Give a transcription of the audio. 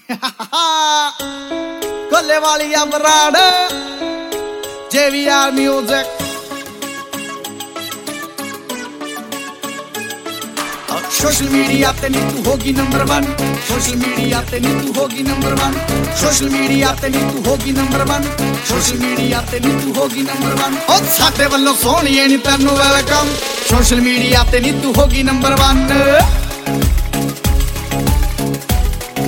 ਕੋਲੇ ਵਾਲੀਆ Brar JVR Music। Social media ते नी तू होगी नंबर 1, सोशल मीडिया ते नी तू होगी नंबर 1, सोशल मीडिया ते नी तू होगी नंबर 1, सोशल मीडिया ते नी तू होगी नंबर 1। ओ साडे वल्लों सोहणीए नी तैनू वेलकम, सोशल मीडिया ते नी तू होगी नंबर 1।